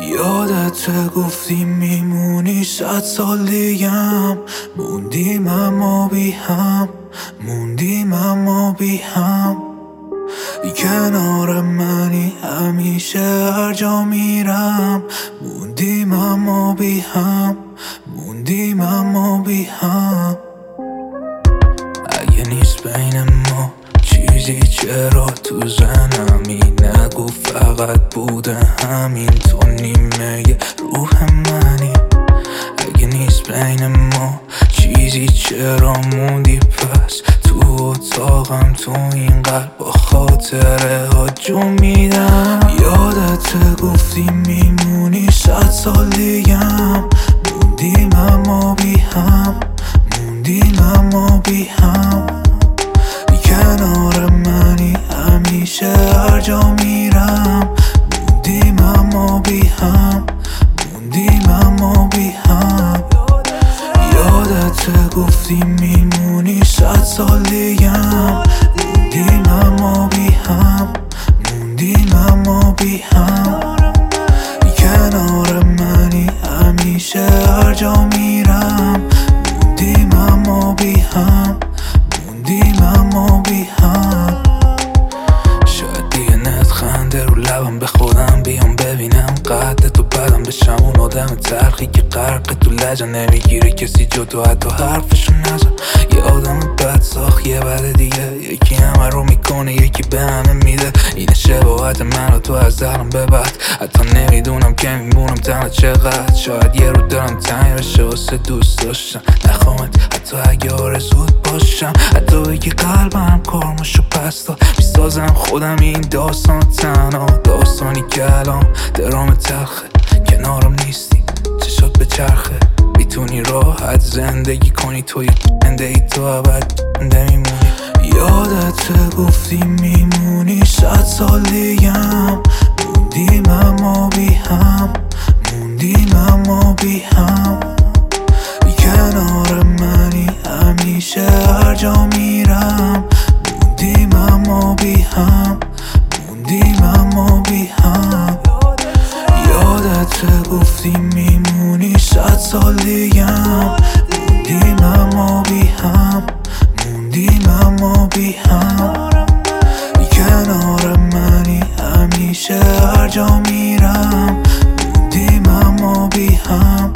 یادت گفتی میمونی 100 سال دیگم، موندیم اما بی هم، موندیم اما بی هم. کنار منی همیشه هر جا میرم، موندیم اما بی هم، موندیم اما بی هم. اگه نیست بین ما چیزی چرا تو ذهنمی نگو فقط بوده همین، تو نیمه روح منی. اگه نیست بین ما چیزی چرا موندی پس تو اتاقم، تو این قلب با خاطره ها جو میدم. یادت گفتی میمونی 100 سال دیگم، موندیم اما بی هم، موندیم اما بی هم. کنار منی همیشه هر جا میرم، موندیم اما بی هم، موندیم اما بی هم. یادت گفتی میمونی 100 سال دیگم، موندیم اما بی هم، موندیم اما بی هم. کنار منی همیشه هر جا میرم، موندیم اما بی هم، موندیم اما بی هم. شاید دیگه خنده رو لبم به خودم بیام ببینم قد تو بدم بشم اون آدم تلخی که غرق تو لجه نمیگیره کسی جدا حتی حرفشو نزن. یه آدم بد ساخت یه بعد دیگه، یکی همه رو میکنه یکی به همه میده. اینه شباهت من و تو از الان به بعد، حتی نمیدونم که میمونم تنها چقدر. شاید یه رو دارم تنگ بشه واسه دوست داشتم، نخوامت حتی اگه آرزوت باشم، حتی بگی قلبم کارماشو پس داد. میسازم خودم این داستان تنها، داستانی که الان درام تلخه. کنارم نیستی چشات به چرخه، میتونی راحت زندگی کنی تو یک زنده ای تو ابد میمونی. یادت گفتی میمونی 100 سال دیگم، موندیم اما بی هم، موندیم اما بی هم. کنار منی همیشه هر جا میرم، موندیم اما بی هم، موندیم اما بی هم. یادت گفتی میمونی 100 سال دیگم، موندیم اما بی هم، موندیم اما بی هم. کنار منی همیشه هر جا میرم، موندیم اما بی هم.